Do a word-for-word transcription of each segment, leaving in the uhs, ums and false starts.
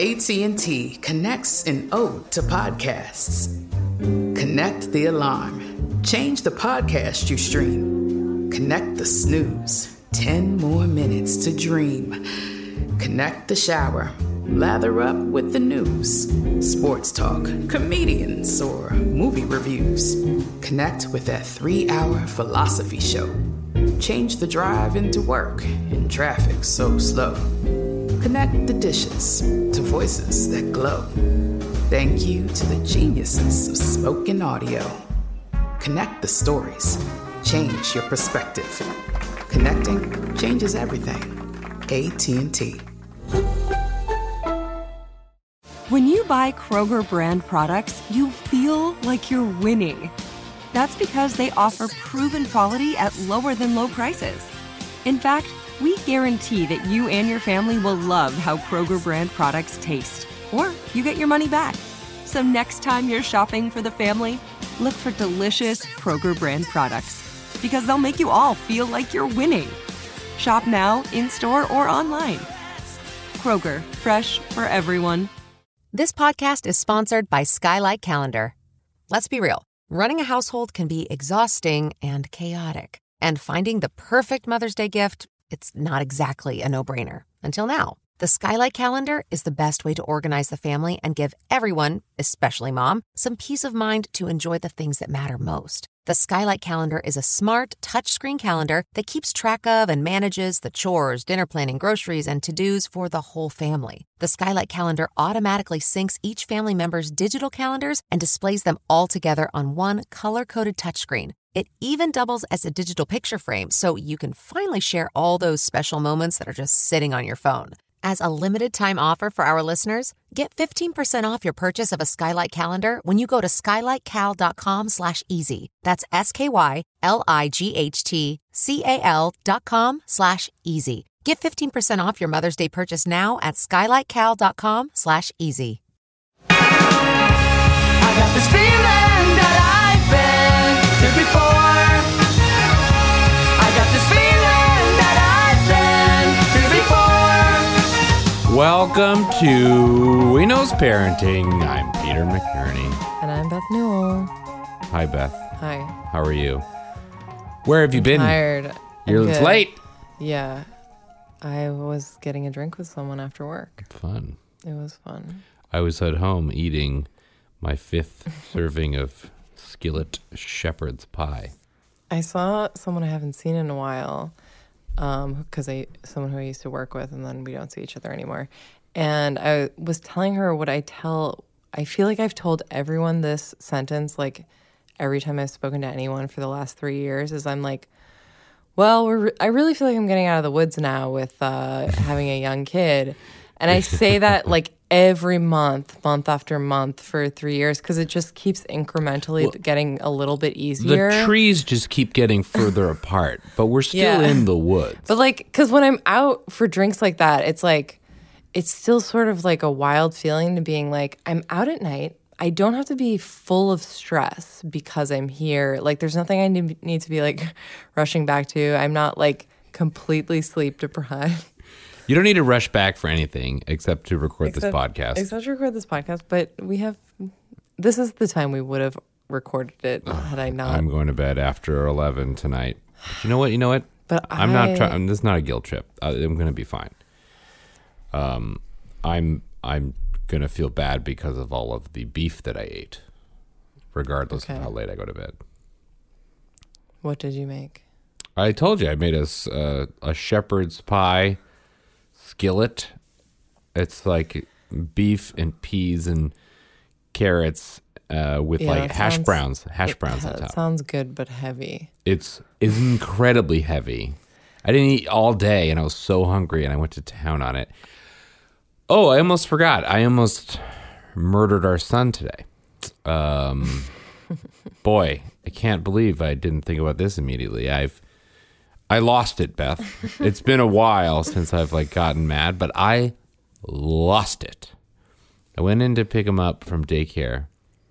A T and T connects an ode to podcasts. Connect the alarm. Change the podcast you stream. Connect the snooze. Ten more minutes to dream. Connect the shower. Lather up with the news. Sports talk, comedians, or movie reviews. Connect with that three-hour philosophy show. Change the drive into work in traffic so slow. Connect the dishes to voices that glow. Thank you to the geniuses of spoken audio. Connect the stories. Change your perspective. Connecting changes everything. A T and T. When you buy Kroger brand products, you feel like you're winning. That's because they offer proven quality at lower than low prices. In fact, we guarantee that you and your family will love how Kroger brand products taste, or you get your money back. So next time you're shopping for the family, look for delicious Kroger brand products, because they'll make you all feel like you're winning. Shop now, in-store, or online. Kroger, fresh for everyone. This podcast is sponsored by Skylight Calendar. Let's be real. Running a household can be exhausting and chaotic. And finding the perfect Mother's Day gift, it's not exactly a no-brainer. Until now. The Skylight Calendar is the best way to organize the family and give everyone, especially mom, some peace of mind to enjoy the things that matter most. The Skylight Calendar is a smart, touchscreen calendar that keeps track of and manages the chores, dinner planning, groceries, and to-dos for the whole family. The Skylight Calendar automatically syncs each family member's digital calendars and displays them all together on one color-coded touchscreen. It even doubles as a digital picture frame, so you can finally share all those special moments that are just sitting on your phone. As a limited-time offer for our listeners, get fifteen percent off your purchase of a Skylight Calendar when you go to skylightcal.com slash easy. That's S-K-Y-L-I-G-H-T-C-A-L dot com slash easy. Get fifteen percent off your Mother's Day purchase now at skylightcal.com slash easy. I got this feeling that I've been here before. I got this feeling that I've been here before. Welcome to We Knows Parenting. I'm Peter McNerney. And I'm Beth Newell. Hi, Beth. Hi. How are you? Where have you I'm been? Tired. You're good. late. Yeah. I was getting a drink with someone after work. Fun. It was fun. I was at home eating my fifth serving of skillet shepherd's pie. I saw someone I haven't seen in a while, um, because I someone who I used to work with, and then we don't see each other anymore. And I was telling her what I tell. I feel like I've told everyone this sentence, like every time I've spoken to anyone for the last three years, is I'm like, well, we're. Re- I really feel like I'm getting out of the woods now with uh, having a young kid. And I say that like every month, month after month for three years because it just keeps incrementally well, getting a little bit easier. The trees just keep getting further apart, but we're still yeah. in the woods. But like, because when I'm out for drinks like that, it's like, it's still sort of like a wild feeling to being like, I'm out at night. I don't have to be full of stress because I'm here. Like, there's nothing I need, need to be like rushing back to. I'm not like completely sleep deprived. You don't need to rush back for anything except to record except, this podcast. Except to record this podcast, but we have, this is the time we would have recorded it had I not. I'm going to bed after eleven tonight. But you know what? You know what? But I'm I, not trying. This is not a guilt trip. I'm going to be fine. Um, I'm I'm going to feel bad because of all of the beef that I ate, regardless okay. of how late I go to bed. What did you make? I told you I made a uh, a shepherd's pie. Skillet. It's like beef and peas and carrots uh, with yeah, like hash sounds, browns, hash it, browns on top. It sounds good, but heavy. It's it's incredibly heavy. I didn't eat all day, and I was so hungry, and I went to town on it. Oh, I almost forgot. I almost murdered our son today. Um, boy, I can't believe I didn't think about this immediately. I've I lost it, Beth. It's been a while since I've like gotten mad, but I lost it. I went in to pick him up from daycare,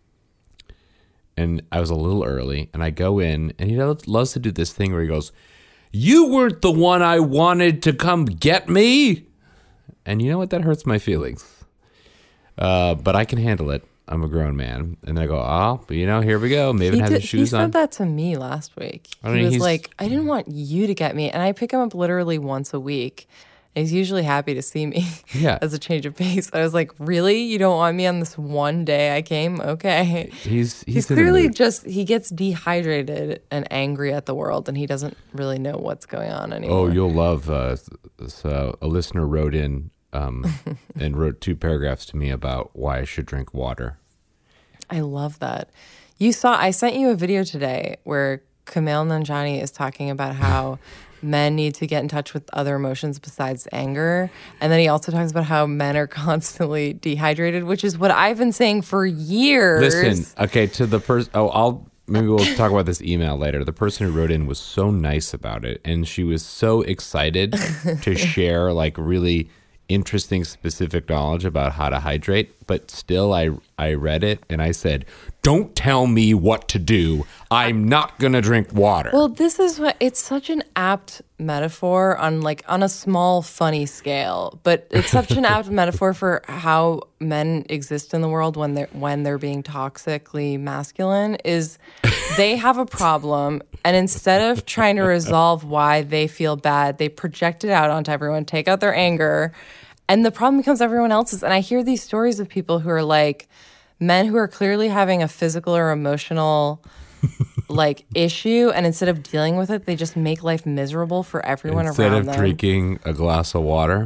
and I was a little early, and I go in, and he loves to do this thing where he goes, "You weren't the one I wanted to come get me." And you know what? That hurts my feelings. Uh, but I can handle it. I'm a grown man. And I go, oh, but you know, here we go. Maven He, has did, his he shoes said on. that to me last week. I He mean, was he's- like, I didn't want you to get me. And I pick him up literally once a week. And he's usually happy to see me Yeah. as a change of pace. I was like, really? You don't want me on this one day I came? Okay. He's he's, He's in the clearly mood. just, he gets dehydrated and angry at the world, and he doesn't really know what's going on anymore. Oh, you'll love. Uh, so a listener wrote in um, and wrote two paragraphs to me about why I should drink water. I love that. You saw, I sent you a video today where Kumail Nanjiani is talking about how men need to get in touch with other emotions besides anger. And then he also talks about how men are constantly dehydrated, which is what I've been saying for years. Listen, okay, to the person. Oh, I'll maybe we'll talk about this email later. The person who wrote in was so nice about it, and she was so excited to share like really interesting, specific knowledge about how to hydrate. But still, I I read it and I said, "Don't tell me what to do. I'm not gonna drink water." Well, this is what it's such an apt metaphor on like on a small funny scale, but it's such an apt metaphor for how men exist in the world when they're when they're being toxically masculine is they have a problem, and instead of trying to resolve why they feel bad, they project it out onto everyone, take out their anger, and the problem becomes everyone else's. And I hear these stories of people who are like men who are clearly having a physical or emotional like issue, and instead of dealing with it, they just make life miserable for everyone Instead around of them. drinking a glass of water.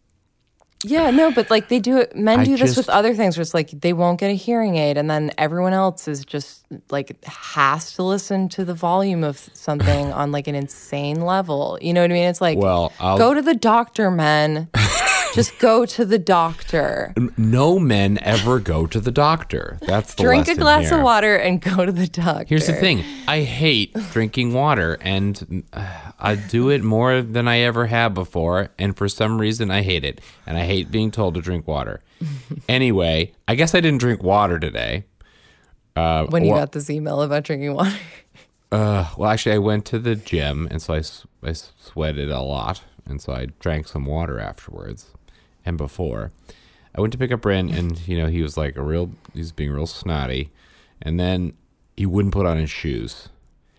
Yeah, no, but like they do it. Men I do this just- with other things where it's like they won't get a hearing aid, and then everyone else is just like has to listen to the volume of something on like an insane level. You know what I mean? It's like, Well, I'll- go to the doctor, men. Just go to the doctor. No men ever go to the doctor. That's the Drink a lesson glass here. of water and go to the doctor. Here's the thing. I hate drinking water, and uh, I do it more than I ever have before, and for some reason I hate it, and I hate being told to drink water. Anyway, I guess I didn't drink water today. Uh, When you well, got this email about drinking water. uh, well, actually, I went to the gym, and so I, s- I sweated a lot, and so I drank some water afterwards and before. I went to pick up Bryn, and you know he was like a real, he was being real snotty, and then he wouldn't put on his shoes.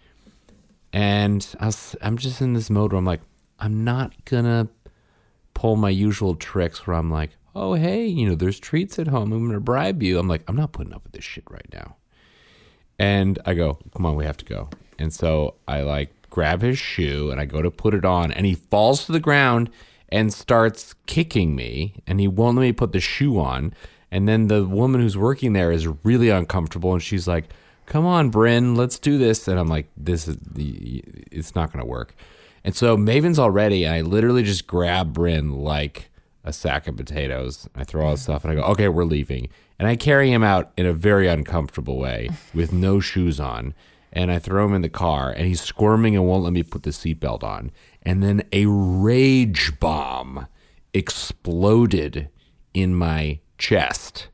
And I was, I'm just in this mode where I'm like, I'm not gonna pull my usual tricks where I'm like, oh hey, you know, there's treats at home, I'm gonna bribe you. I'm like, I'm not putting up with this shit right now. And I go, come on, we have to go. And so I like grab his shoe and I go to put it on, and he falls to the ground and starts kicking me, and he won't let me put the shoe on. And then the woman who's working there is really uncomfortable, and she's like, come on, Bryn, let's do this. And I'm like, this is the, it's not going to work. And so Maven's all ready, and I literally just grab Bryn like a sack of potatoes. I throw all his stuff, and I go, okay, we're leaving. And I carry him out in a very uncomfortable way with no shoes on. And I throw him in the car, and he's squirming and won't let me put the seatbelt on. And then a rage bomb exploded in my chest.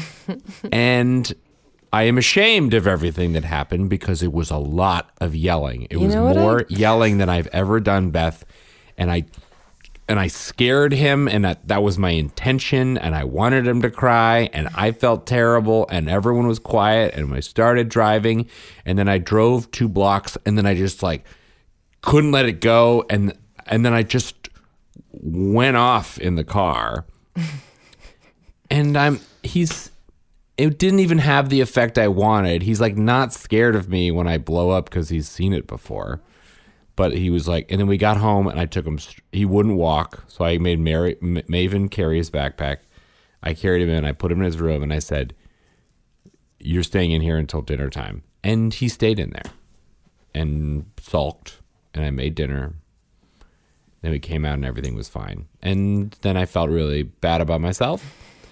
And I am ashamed of everything that happened because it was a lot of yelling. It You was know what more I- yelling than I've ever done, Beth. And I and I scared him, and that, that was my intention, and I wanted him to cry, and I felt terrible, and everyone was quiet, and I started driving, and then I drove two blocks, and then I just like couldn't let it go, and and then I just went off in the car. And I'm he's it didn't even have the effect I wanted. He's like not scared of me when I blow up because he's seen it before. But he was like, and then we got home, and I took him. He wouldn't walk, so I made Mary, M- Maven carry his backpack. I carried him in. I put him in his room, and I said, "You're staying in here until dinner time." And he stayed in there, and sulked. And I made dinner. Then we came out, and everything was fine. And then I felt really bad about myself.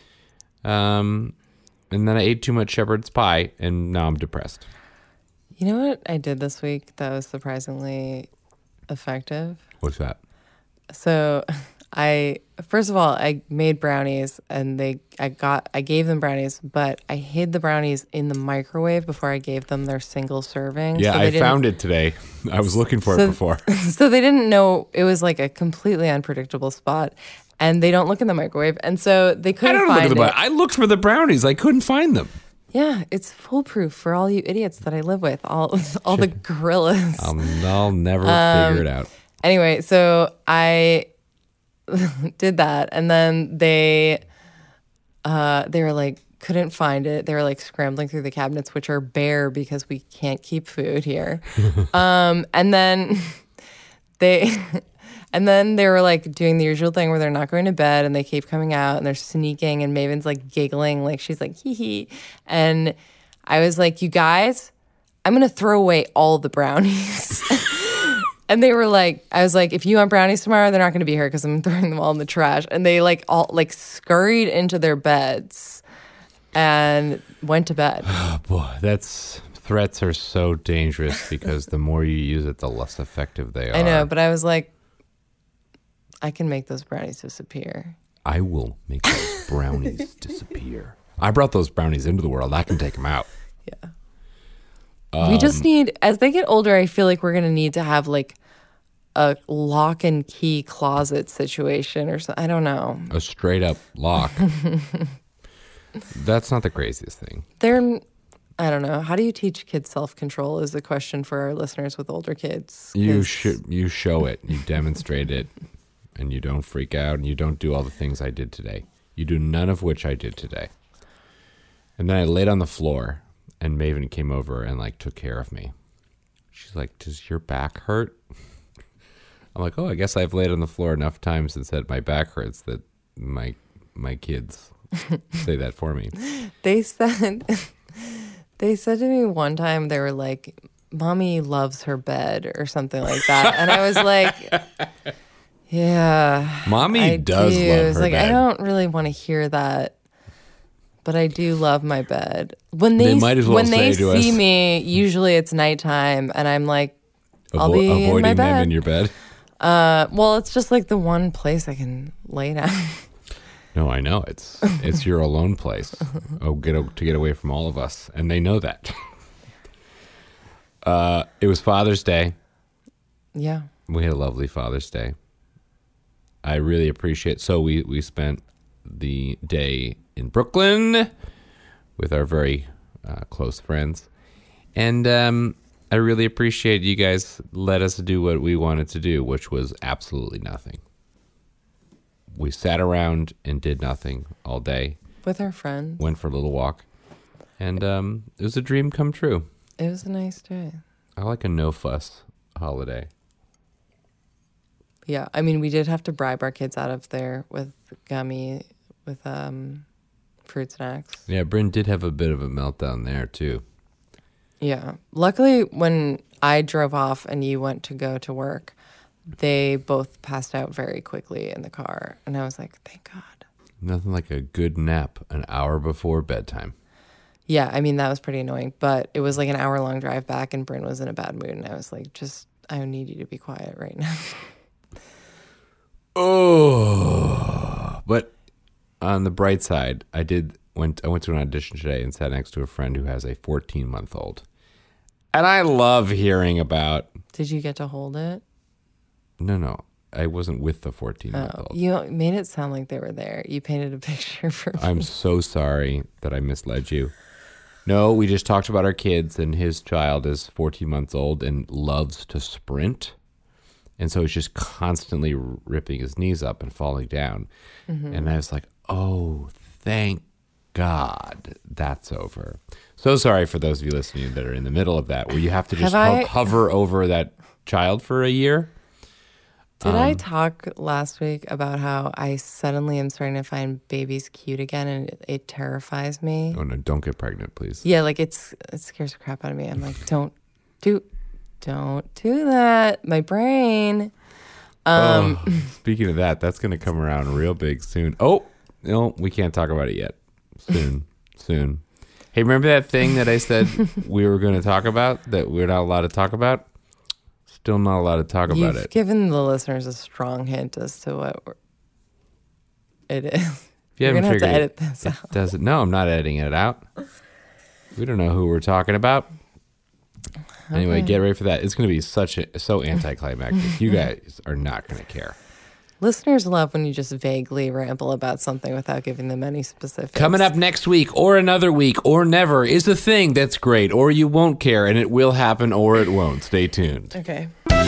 Um, and then I ate too much shepherd's pie, and now I'm depressed. You know what I did this week that was surprisingly effective? What's that? So I first of all I made brownies, and they I got I gave them brownies, but I hid the brownies in the microwave before I gave them their single serving. Yeah, so they I didn't- found it today. I was looking for So- it before. So they didn't know, it was like a completely unpredictable spot. and they don't look in the microwave. And so they I couldn't don't find look at the. it. I looked for the brownies. I couldn't find them. Yeah, it's foolproof for all you idiots that I live with, all all the gorillas. I'll, I'll never Um, figure it out. Anyway, so I did that, and then they uh, they were like couldn't find it. They were like scrambling through the cabinets, which are bare because we can't keep food here. um, and then they. And then they were like doing the usual thing where they're not going to bed and they keep coming out and they're sneaking and Maven's like giggling, like she's like hee hee. And I was like, you guys, I'm going to throw away all the brownies. And they were like, I was like, if you want brownies tomorrow, they're not going to be here because I'm throwing them all in the trash. And they like all like scurried into their beds and went to bed. Oh boy, that's threats are so dangerous because the more you use it, the less effective they are. I know, but I was like, I can make those brownies disappear. I will make those brownies disappear. I brought those brownies into the world. I can take them out. Yeah. Um, we just need, as they get older, I feel like we're going to need to have like a lock and key closet situation or something. I don't know. A straight up lock. That's not the craziest thing. They're, I don't know. How do you teach kids self-control is the question for our listeners with older kids. You should, you show it, you demonstrate it. And you don't freak out, and you don't do all the things I did today. You do none of which I did today. And then I laid on the floor, and Maven came over and like took care of me. She's like, "Does your back hurt?" I'm like, "Oh, I guess I've laid on the floor enough times and said my back hurts that my my kids say that for me." They said, they said to me one time, they were like, "Mommy loves her bed" or something like that, and I was like. Yeah. Mommy I does do. love her It's like, bed. I don't really want to hear that, but I do love my bed. When they, They might as well when they say to see us- me, usually it's nighttime, and I'm like, I'll Avo- be in my avoiding bed. them in your bed. Uh, well, it's just like the one place I can lay down. No, I know it's it's your alone place. Oh, get a, to get away from all of us, and they know that. uh, it was Father's Day. Yeah. We had a lovely Father's Day. I really appreciate. So we we spent the day in Brooklyn with our very uh, close friends, and um, I really appreciate you guys let us do what we wanted to do, which was absolutely nothing. We sat around and did nothing all day. With our friends. Went for a little walk, and um, it was a dream come true. It was a nice day. I like a no fuss holiday. Yeah, I mean, we did have to bribe our kids out of there with gummy, with um, fruit snacks. Yeah, Bryn did have a bit of a meltdown there too. Yeah. Luckily, when I drove off and you went to go to work, they both passed out very quickly in the car. And I was like, thank God. Nothing like a good nap an hour before bedtime. Yeah, I mean, that was pretty annoying. But it was like an hour-long drive back, and Bryn was in a bad mood. And I was like, just, I need you to be quiet right now. Oh, but on the bright side, I did went I went to an audition today and sat next to a friend who has a fourteen month old, and I love hearing about. Did you get to hold it? No, no, I wasn't with the fourteen month Oh, old. you made it sound like they were there. You painted a picture for me. I'm so sorry that I misled you. No, we just talked about our kids, and his child is fourteen months old and loves to sprint. And so he's just constantly ripping his knees up and falling down. Mm-hmm. And I was like, oh, thank God that's over. So sorry for those of you listening that are in the middle of that, where you have to just Have ho- I- hover over that child for a year. Did Um, I talk last week about how I suddenly am starting to find babies cute again, and it, it terrifies me? Oh, no, don't get pregnant, please. Yeah, like it's it scares the crap out of me. I'm like, don't do, don't do that. My brain. Um, oh, speaking of that, that's going to come around real big soon. Oh, no, we can't talk about it yet. Soon, soon. Hey, remember that thing that I said we were going to talk about that we're not allowed to talk about? Still not allowed to talk about You've it. given the listeners a strong hint as to what we're, it is. If you You're haven't gonna have to figured edit it, this it out. doesn't. No, I'm not editing it out. We don't know who we're talking about. Anyway, Okay. get ready for that. It's going to be such a so anticlimactic. You guys are not going to care. Listeners love when you just vaguely ramble about something without giving them any specifics. Coming up next week, or another week, or never, is a thing that's great, or you won't care, and it will happen, or it won't. Stay tuned. Okay.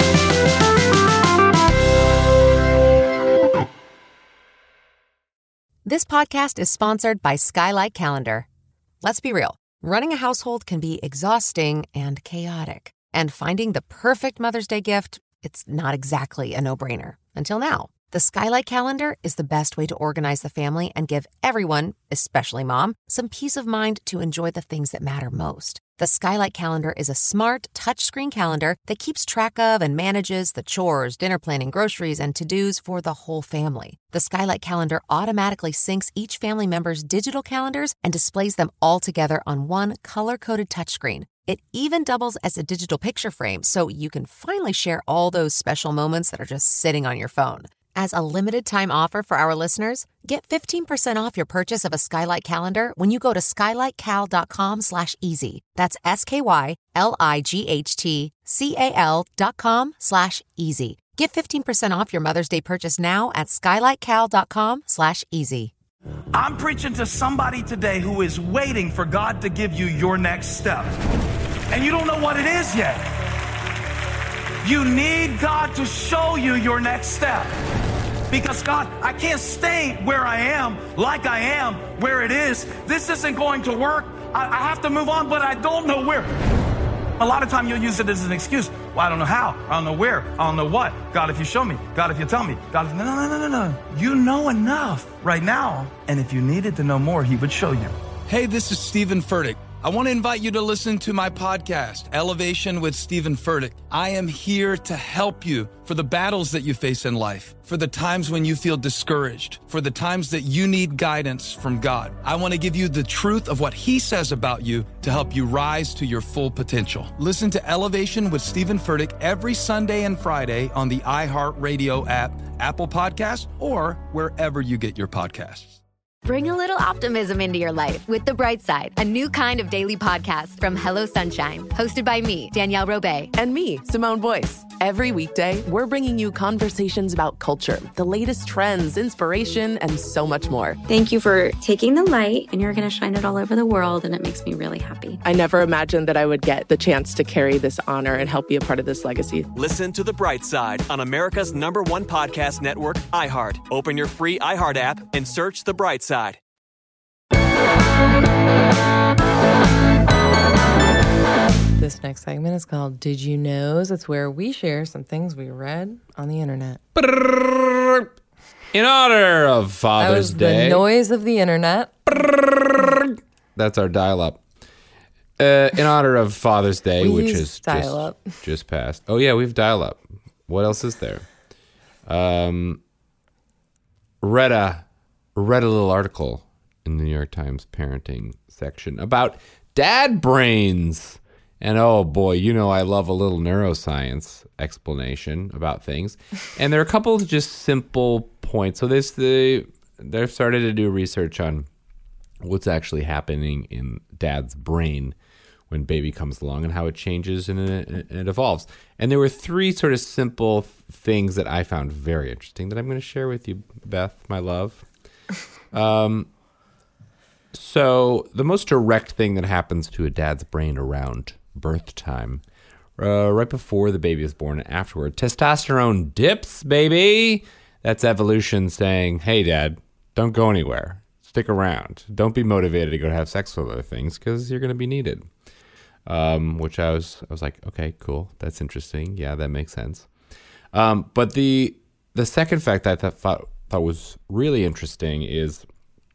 This podcast is sponsored by Skylight Calendar. Let's be real. Running a household can be exhausting and chaotic. And finding the perfect Mother's Day gift, it's not exactly a no-brainer. Until now. The Skylight Calendar is the best way to organize the family and give everyone, especially mom, some peace of mind to enjoy the things that matter most. The Skylight Calendar is a smart, touchscreen calendar that keeps track of and manages the chores, dinner planning, groceries, and to-dos for the whole family. The Skylight Calendar automatically syncs each family member's digital calendars and displays them all together on one color-coded touchscreen. It even doubles as a digital picture frame, so you can finally share all those special moments that are just sitting on your phone. As a limited-time offer for our listeners, get fifteen percent off your purchase of a Skylight Calendar when you go to skylightcal.com slash easy. That's S-K-Y-L-I-G-H-T-C-A-L dot com slash easy. Get fifteen percent off your Mother's Day purchase now at skylightcal.com slash easy. I'm preaching to somebody today who is waiting for God to give you your next step. And you don't know what it is yet. You need God to show you your next step. Because God, I can't stay where I am, like I am, where it is. This isn't going to work. I, I have to move on, but I don't know where. A lot of time you'll use it as an excuse. Well, I don't know how. I don't know where. I don't know what. God, if you show me. God, if you tell me. God, if... No, no, no, no, no. You know enough right now. And if you needed to know more, he would show you. Hey, this is Stephen Furtick. I want to invite you to listen to my podcast, Elevation with Stephen Furtick. I am here to help you for the battles that you face in life, for the times when you feel discouraged, for the times that you need guidance from God. I want to give you the truth of what he says about you to help you rise to your full potential. Listen to Elevation with Stephen Furtick every Sunday and Friday on the iHeartRadio app, Apple Podcasts, or wherever you get your podcasts. Bring a little optimism into your life with The Bright Side, a new kind of daily podcast from Hello Sunshine, hosted by me, Danielle Robay. And me, Simone Boyce. Every weekday, we're bringing you conversations about culture, the latest trends, inspiration, and so much more. Thank you for taking the light, and you're going to shine it all over the world, and it makes me really happy. I never imagined that I would get the chance to carry this honor and help be a part of this legacy. Listen to The Bright Side on America's number one podcast network, iHeart. Open your free iHeart app and search The Bright Side. This next segment is called Did You Knows? It's where we share some things we read on the internet. In honor of Father's that was Day. The noise of the internet. That's our dial-up. Uh, in honor of Father's Day, we which use is dial-up. just, just passed. Oh, yeah, we've dial-up. What else is there? Um, read a, read a little article in the New York Times parenting section about dad brains. And oh boy, you know I love a little neuroscience explanation about things. And there are a couple of just simple points. So this the they've started to do research on what's actually happening in dad's brain when baby comes along and how it changes and it, it evolves. And there were three sort of simple things that I found very interesting that I'm going to share with you, Beth, my love. Um, so the most direct thing that happens to a dad's brain around birth time, uh, right before the baby is born and afterward, testosterone dips, baby. That's evolution saying, hey, dad, don't go anywhere. Stick around. Don't be motivated to go have sex with other things because you're going to be needed. Um, which I was, I was like, okay, cool. That's interesting. Yeah, that makes sense. Um, but the the second fact that I thought, thought was really interesting is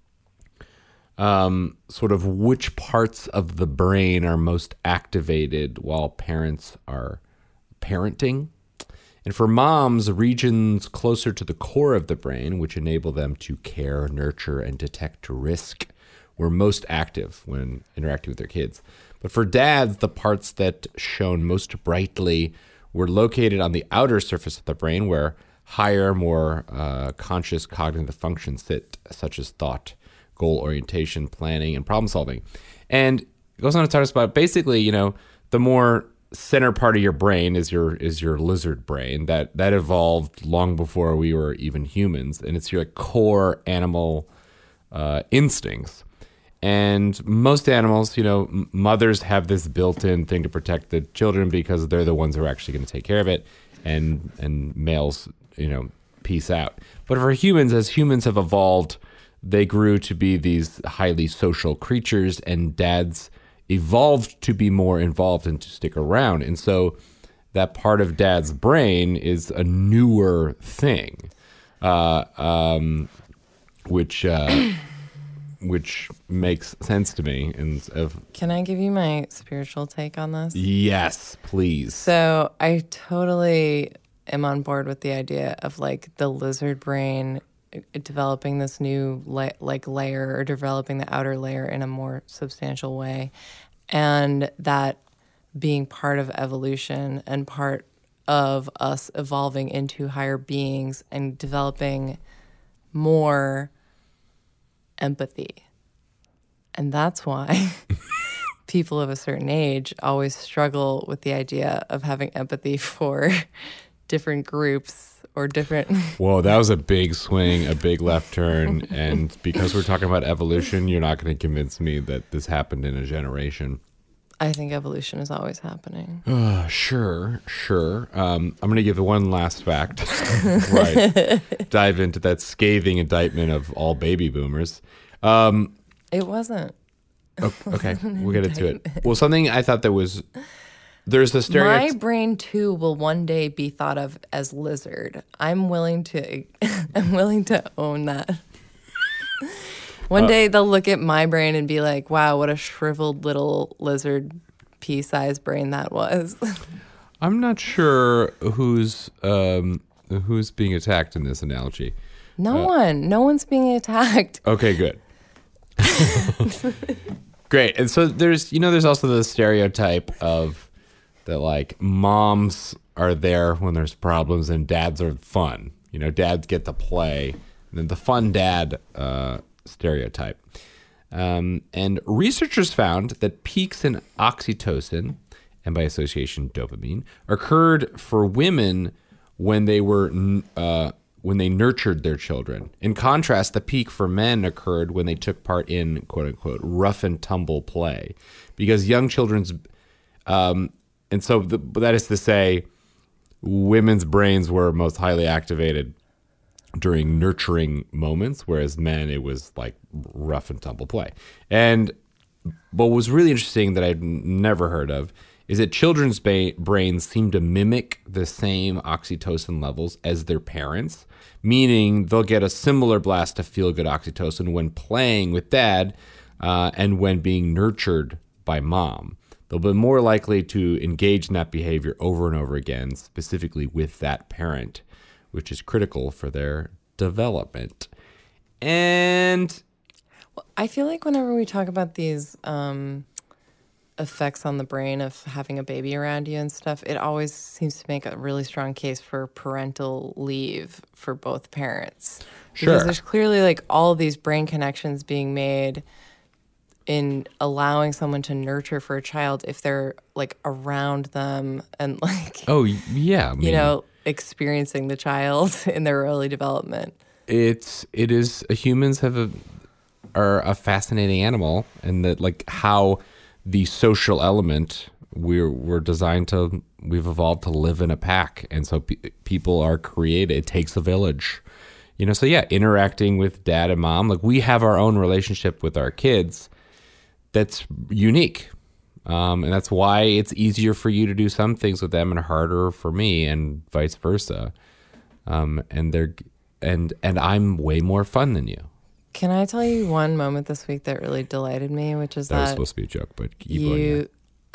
Um, sort of which parts of the brain are most activated while parents are parenting. And for moms, regions closer to the core of the brain, which enable them to care, nurture, and detect risk, were most active when interacting with their kids. But for dads, the parts that shone most brightly were located on the outer surface of the brain, where higher, more uh, conscious cognitive functions sit, such as thought, goal orientation, planning, and problem solving. And it goes on to talk about basically, you know, the more center part of your brain is your is your lizard brain that that evolved long before we were even humans, and it's your like, core animal uh, instincts. And most animals, you know, m- mothers have this built-in thing to protect the children because they're the ones who are actually going to take care of it, and and males, you know, peace out. But for humans, as humans have evolved, they grew to be these highly social creatures, and dads evolved to be more involved and to stick around. And so that part of dad's brain is a newer thing, uh, um, which... Uh, which makes sense to me. And of Can I give you my spiritual take on this? Yes, please. So I totally am on board with the idea of like the lizard brain developing this new la- like layer or developing the outer layer in a more substantial way, and that being part of evolution and part of us evolving into higher beings and developing more empathy. And that's why people of a certain age always struggle with the idea of having empathy for different groups or different... Whoa, that was a big swing, a big left turn. And because we're talking about evolution, you're not going to convince me that this happened in a generation. I think evolution is always happening. Uh, sure, sure. Um, I'm going to give the one last fact. Right. Dive into that scathing indictment of all baby boomers. Um, it wasn't. Okay, we'll get into it. Well, something I thought that was... There's the stereotype. My brain too will one day be thought of as lizard. I'm willing to I'm willing to own that. One uh, day they'll look at my brain and be like, wow, what a shriveled little lizard pea-sized brain that was. I'm not sure who's um, who's being attacked in this analogy. No uh, one. No one's being attacked. Okay, good. Great. And so there's, you know, there's also the stereotype of that, like, moms are there when there's problems and dads are fun. You know, dads get to play. And then the fun dad uh stereotype. Um, and researchers found that peaks in oxytocin, and by association dopamine, occurred for women when they were uh, when they nurtured their children. In contrast, the peak for men occurred when they took part in quote unquote rough and tumble play, because young children's um, and so the, that is to say, women's brains were most highly activated during nurturing moments, whereas men, it was like rough and tumble play. And what was really interesting that I'd never heard of is that children's ba- brains seem to mimic the same oxytocin levels as their parents, meaning they'll get a similar blast of feel-good oxytocin when playing with dad uh, and when being nurtured by mom. They'll be more likely to engage in that behavior over and over again, specifically with that parent, which is critical for their development. And well, I feel like whenever we talk about these um, effects on the brain of having a baby around you and stuff, it always seems to make a really strong case for parental leave for both parents. Sure. Because there's clearly like all these brain connections being made in allowing someone to nurture for a child if they're like around them and like... Oh, yeah. I mean, you know... experiencing the child in their early development. It's it is humans have a are a fascinating animal, and that like how the social element we're we're designed to we've evolved to live in a pack, and so pe- people are created. It takes a village, you know. So yeah, interacting with dad and mom, like we have our own relationship with our kids that's unique. Um, and that's why it's easier for you to do some things with them and harder for me, and vice versa. Um, and they're and and I'm way more fun than you. Can I tell you one moment this week that really delighted me, which is that, that was supposed to be a joke, but keep you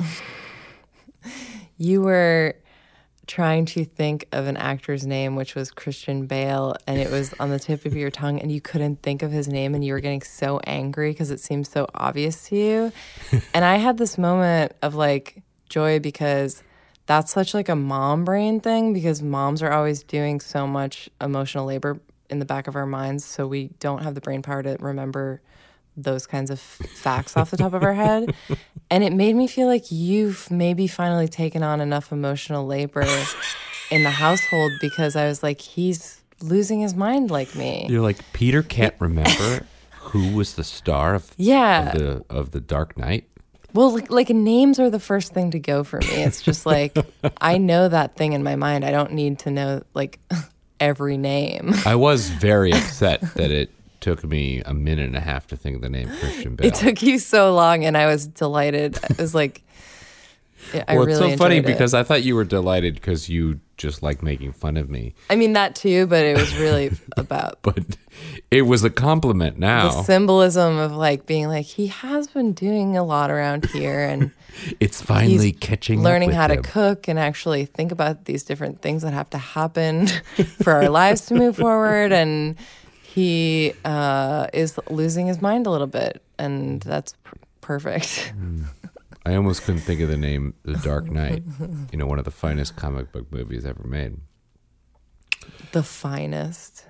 you were trying to think of an actor's name, which was Christian Bale, and it was on the tip of your tongue, and you couldn't think of his name, and you were getting so angry because it seemed so obvious to you. And I had this moment of like joy, because that's such like a mom brain thing, because moms are always doing so much emotional labor in the back of our minds, so we don't have the brain power to remember those kinds of facts off the top of her head. And it made me feel like you've maybe finally taken on enough emotional labor in the household, because I was like, he's losing his mind like me. You're like, Peter can't remember who was the star of, yeah. of, the, of the Dark Knight? Well, like, like names are the first thing to go for me. It's just like, I know that thing in my mind. I don't need to know, like, every name. I was very upset that it took me a minute and a half to think of the name Christian Bale. It took you so long, and I was delighted. I was like, I well, really it's so funny enjoyed it. because I thought you were delighted because you just like making fun of me. I mean, that too, but it was really about... But it was a compliment now. The symbolism of like being like, he has been doing a lot around here, and it's finally he's catching learning up with how to him. cook and actually think about these different things that have to happen for our lives to move forward. And he uh, is losing his mind a little bit, and that's pr- perfect. Mm. I almost couldn't think of the name The Dark Knight. You know, one of the finest comic book movies ever made. The finest.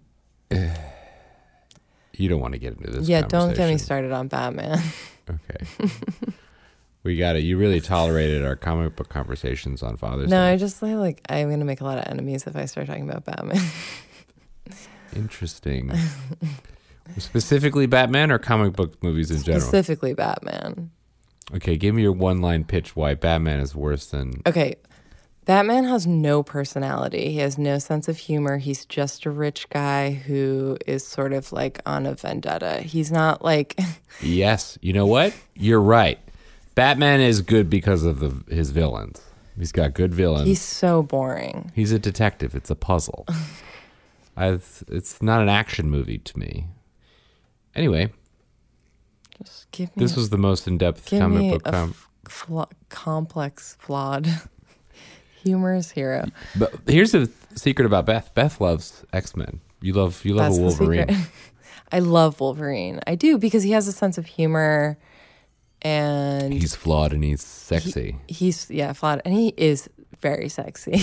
You don't want to get into this Yeah, don't get me conversation. started on Batman. Okay. We got it. You really tolerated our comic book conversations on Father's No, Day. I just feel like I'm going to make a lot of enemies if I start talking about Batman. Interesting. Specifically Batman or comic book movies in general? Specifically Batman. Okay, give me your one-line pitch why Batman is worse than... Okay, Batman has no personality. He has no sense of humor. He's just a rich guy who is sort of like on a vendetta. He's not like... Yes, you know what? You're right. Batman is good because of the, his villains. He's got good villains. He's so boring. He's a detective. It's a puzzle. I've, it's not an action movie to me. Anyway... Just give me This was the most in-depth give comic me book a com- f- fla- complex, flawed, humorous hero. But here's the secret about Beth. Beth loves X-Men. You love you love That's a the Wolverine. secret. I love Wolverine. I do, because he has a sense of humor, and He's flawed and he's sexy. He, he's yeah, flawed, and he is very sexy.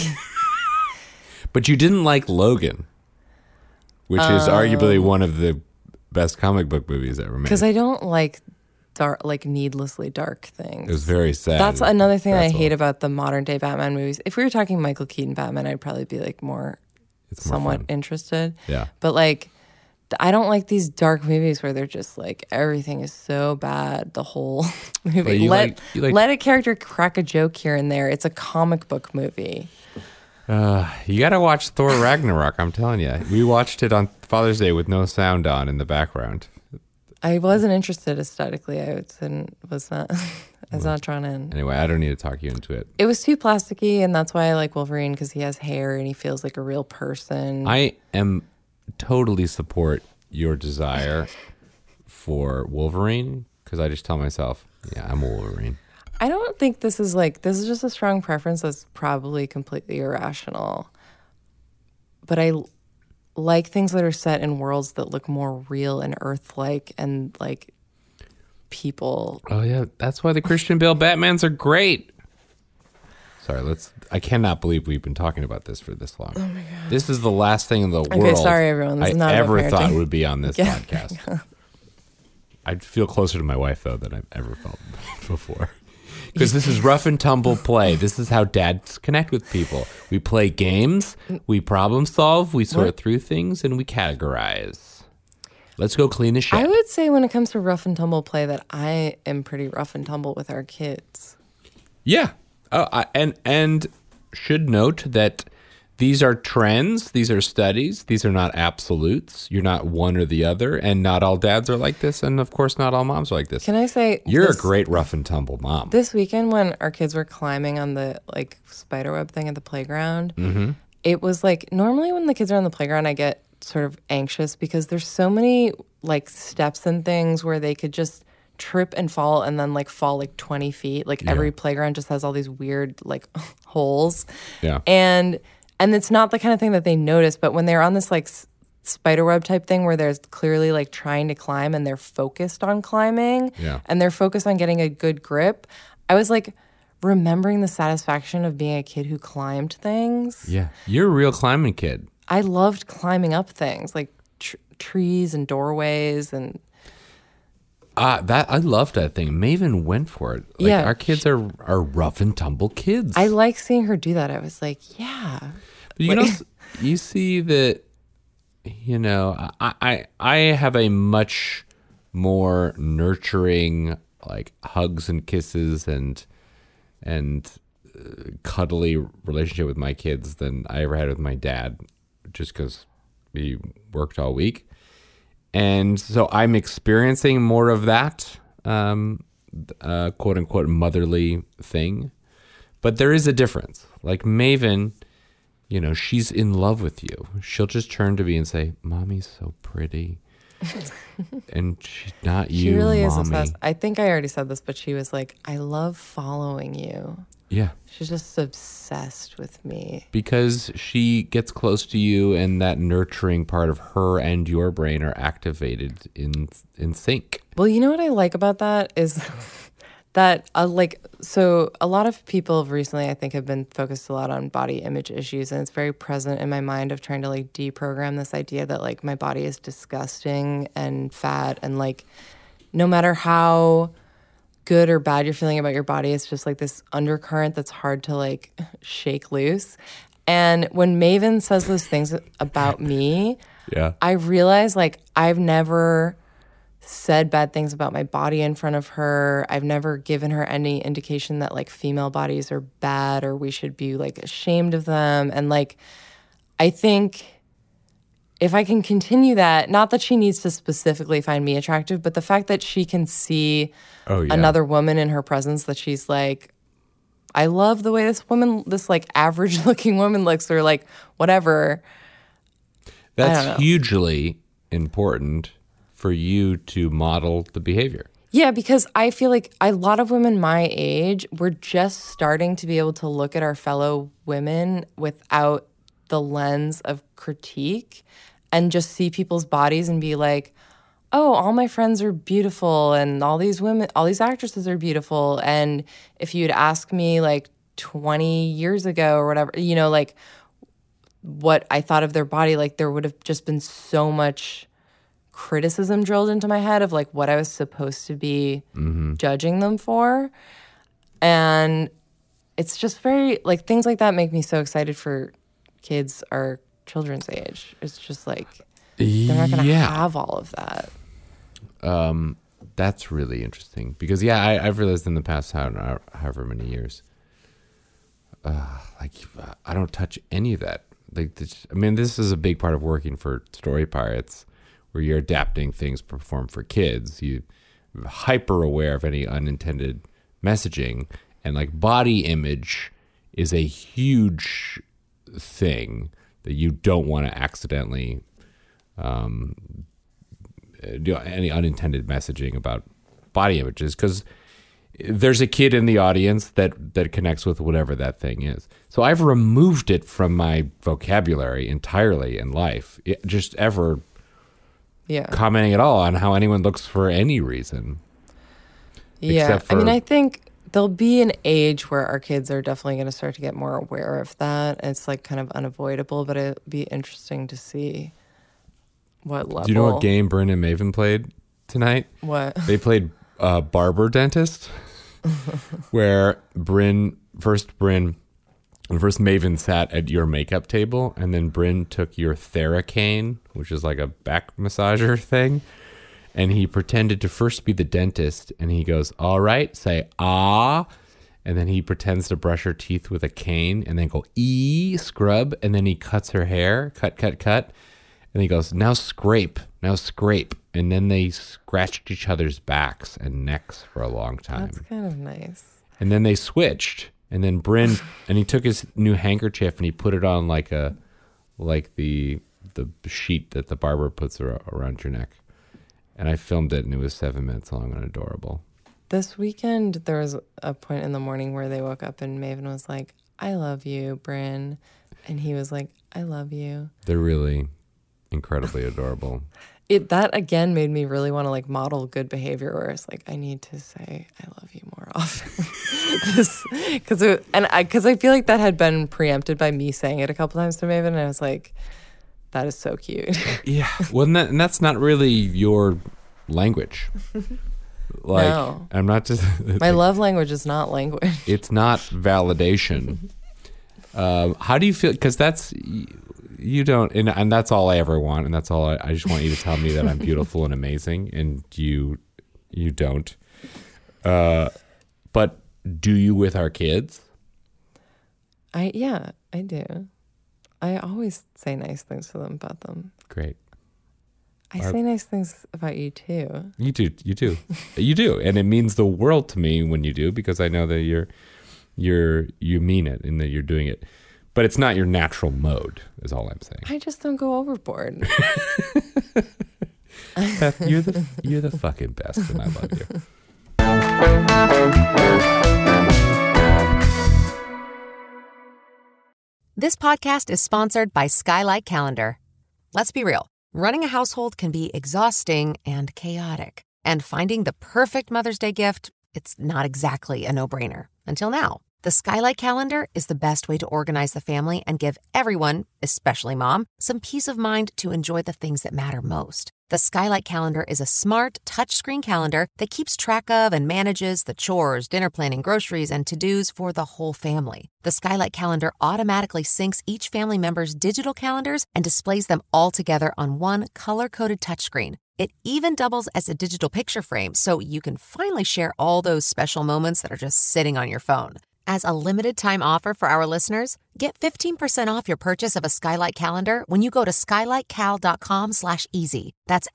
But you didn't like Logan, which is arguably Um, one of the best comic book movies ever made. Because I don't like dark, like needlessly dark things. It was very sad. That's another thing I That's hate about the modern day Batman movies. If we were talking Michael Keaton Batman, I'd probably be like more, It's more somewhat fun. interested. Yeah. But like, I don't like these dark movies where they're just like everything is so bad the whole movie. But you let like- you like- let a character crack a joke here and there. It's a comic book movie. Uh, you got to watch Thor Ragnarok, I'm telling you. We watched it on Father's Day with no sound on in the background. I wasn't interested aesthetically. I didn't, was not. I was not drawn in. Anyway, I don't need to talk you into it. It was too plasticky, and that's why I like Wolverine, because he has hair and he feels like a real person. I am totally support your desire for Wolverine, because I just tell myself, yeah, I'm a Wolverine. I don't think this is like, this is just a strong preference that's probably completely irrational. But I l- like things that are set in worlds that look more real and Earth-like, and like people. Oh yeah, that's why the Christian Bale Batmans are great. Sorry, let's. I cannot believe we've been talking about this for this long. Oh my god! This is the last thing in the Okay, world. sorry, everyone. This I is not ever about thought parenting. would be on this Yeah. podcast. I'd feel closer to my wife though than I've ever felt before. Because this is rough and tumble play. This is how dads connect with people. We play games, we problem solve, we sort What? through things, and we categorize. Let's go clean the shit. I would say when it comes to rough and tumble play that I am pretty rough and tumble with our kids. Yeah. Oh, I, and and should note that these are trends. These are studies. These are not absolutes. You're not one or the other, and not all dads are like this, and of course, not all moms are like this. Can I say You're this- a great rough and tumble mom. This weekend when our kids were climbing on the like spiderweb thing at the playground, Mm-hmm. it was like normally when the kids are on the playground, I get sort of anxious because there's so many like steps and things where they could just trip and fall and then like fall like twenty feet. Like every playground just has all these weird like holes. Yeah. And and it's not the kind of thing that they notice, but when they're on this like s- spiderweb type thing where they're clearly like trying to climb and they're focused on climbing Yeah. and they're focused on getting a good grip, I was like remembering the satisfaction of being a kid who climbed things. Yeah. You're a real climbing kid. I loved climbing up things like tr- trees and doorways, and Uh, that I love that thing. Maven went for it. Like, Yeah. our kids are are rough and tumble kids. I like seeing her do that. I was like, yeah. But you Like- know, you see that. You know, I, I I have a much more nurturing, like hugs and kisses and and uh, cuddly relationship with my kids than I ever had with my dad, just because we worked all week. And so I'm experiencing more of that, um, uh, quote unquote, motherly thing. But there is a difference. Like Maven, you know, she's in love with you. She'll just turn to me and say, "Mommy's so pretty." And she's not you, She really is Mommy. obsessed. I think I already said this, but she was like, I love following you. Yeah. She's just obsessed with me. Because she gets close to you and that nurturing part of her and your brain are activated in in sync. Well, you know what I like about that is that, uh, like, so a lot of people recently, I think, have been focused a lot on body image issues, and it's very present in my mind of trying to, like, deprogram this idea that, like, my body is disgusting and fat, and, like, no matter how good or bad you're feeling about your body, it's just, like, this undercurrent that's hard to, like, shake loose. And when Maven says those things about me, Yeah. I realize, like, I've never said bad things about my body in front of her. I've never given her any indication that, like, female bodies are bad or we should be, like, ashamed of them. And, like, I think if I can continue that, not that she needs to specifically find me attractive, but the fact that she can see Oh, yeah. another woman in her presence that she's like, I love the way this woman, this, like, average looking woman looks, or, like, whatever. I don't know. That's hugely important for you to model the behavior. Yeah, because I feel like a lot of women my age, we're just starting to be able to look at our fellow women without the lens of critique and just see people's bodies and be like, oh, all my friends are beautiful and all these women, all these actresses are beautiful. And if you'd ask me like twenty years ago or whatever, you know, like what I thought of their body, like there would have just been so much criticism drilled into my head of like what I was supposed to be Mm-hmm. judging them for. And it's just very, like, things like that make me so excited for kids our children's age. It's just like they're not going to Yeah. have all of that. Um, that's really interesting because yeah, I, I've realized in the past how, however many years, uh, like I don't touch any of that. Like, this, I mean, this is a big part of working for Story Pirates, where you're adapting things performed for kids. You hyper aware of any unintended messaging, and like body image is a huge thing that you don't want to accidentally um, do any unintended messaging about body images, because there's a kid in the audience that that connects with whatever that thing is. So I've removed it from my vocabulary entirely in life, it, just ever Yeah. commenting at all on how anyone looks for any reason. Yeah. Except I mean, for- I think there'll be an age where our kids are definitely going to start to get more aware of that. It's like kind of unavoidable, but it'd be interesting to see what level. Do you know what game Bryn and Maven played tonight? What? They played uh, Barber Dentist, where Bryn, first Bryn, and first Maven sat at your makeup table, and then Bryn took your Theracane, which is like a back massager thing, and he pretended to first be the dentist, and he goes, all right, say ah, and then he pretends to brush her teeth with a cane, and then go ee, scrub, and then he cuts her hair, cut, cut, cut, and he goes, now scrape, now scrape, and then they scratched each other's backs and necks for a long time. That's kind of nice. And then they switched. And then Bryn, and he took his new handkerchief and he put it on like a, like the the sheet that the barber puts ar- around your neck. And I filmed it, and it was seven minutes long and adorable. This weekend, there was a point in the morning where they woke up and Maven was like, I love you, Bryn. And he was like, I love you. They're really incredibly adorable. It that again made me really want to like model good behavior, where it's like I need to say I love you more often, because and I because I feel like that had been preempted by me saying it a couple times to Maven, and I was like, that is so cute. Yeah, well, and, that, and that's not really your language. Like, No. I'm not just... My love language is not language. It's not validation. um, how do you feel? Because that's... You don't... And, and that's all I ever want. And that's all I... I just want you to tell me that I'm beautiful and amazing. And you... You don't. Uh, but do you with our kids? I Yeah, I do. I always say nice things to them about them. Great. I Our, say nice things about you too. You do, you do, you do, and it means the world to me when you do, because I know that you're, you're, you mean it and that you're doing it. But it's not your natural mode, is all I'm saying. I just don't go overboard. Beth, you're the you're the fucking best, and I love you. This podcast is sponsored by Skylight Calendar. Let's be real. Running a household can be exhausting and chaotic. And finding the perfect Mother's Day gift, it's not exactly a no-brainer. Until now. The Skylight Calendar is the best way to organize the family and give everyone, especially mom, some peace of mind to enjoy the things that matter most. The Skylight Calendar is a smart, touchscreen calendar that keeps track of and manages the chores, dinner planning, groceries, and to-dos for the whole family. The Skylight Calendar automatically syncs each family member's digital calendars and displays them all together on one color-coded touchscreen. It even doubles as a digital picture frame, so you can finally share all those special moments that are just sitting on your phone. As a limited-time offer for our listeners, get fifteen percent off your purchase of a Skylight Calendar when you go to skylightcal.com slash easy. That's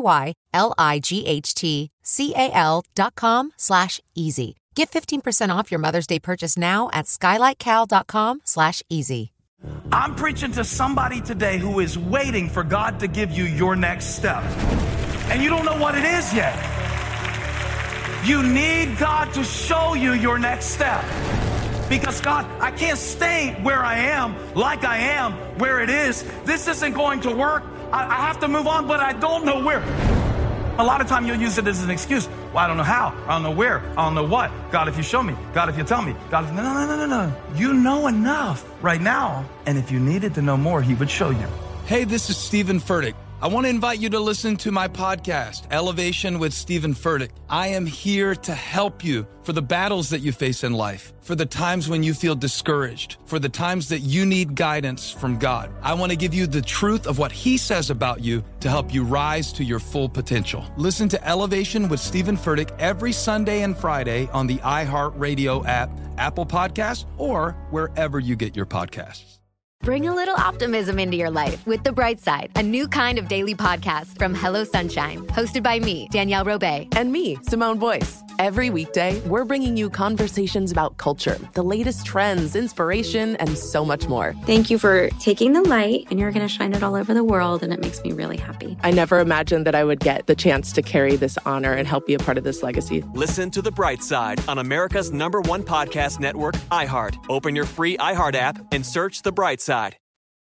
S-K-Y-L-I-G-H-T-C-A-L dot com slash easy. Get fifteen percent off your Mother's Day purchase now at skylightcal.com slash easy. I'm preaching to somebody today who is waiting for God to give you your next step. And you don't know what it is yet. You need God to show you your next step. Because God, I can't stay where I am, like I am, where it is. This isn't going to work. I, I have to move on, but I don't know where. A lot of time you'll use it as an excuse. Well, I don't know how. I don't know where. I don't know what. God, if you show me. God, if you tell me. God, if... No, no, no, no, no. You know enough right now. And if you needed to know more, he would show you. Hey, this is Stephen Furtick. I want to invite you to listen to my podcast, Elevation with Stephen Furtick. I am here to help you for the battles that you face in life, for the times when you feel discouraged, for the times that you need guidance from God. I want to give you the truth of what he says about you to help you rise to your full potential. Listen to Elevation with Stephen Furtick every Sunday and Friday on the iHeartRadio app, Apple Podcasts, or wherever you get your podcasts. Bring a little optimism into your life with The Bright Side, a new kind of daily podcast from Hello Sunshine, hosted by me, Danielle Robay. And me, Simone Boyce. Every weekday, we're bringing you conversations about culture, the latest trends, inspiration, and so much more. Thank you for taking the light, and you're going to shine it all over the world, and it makes me really happy. I never imagined that I would get the chance to carry this honor and help be a part of this legacy. Listen to The Bright Side on America's number one podcast network, iHeart. Open your free iHeart app and search The Bright Side. Side.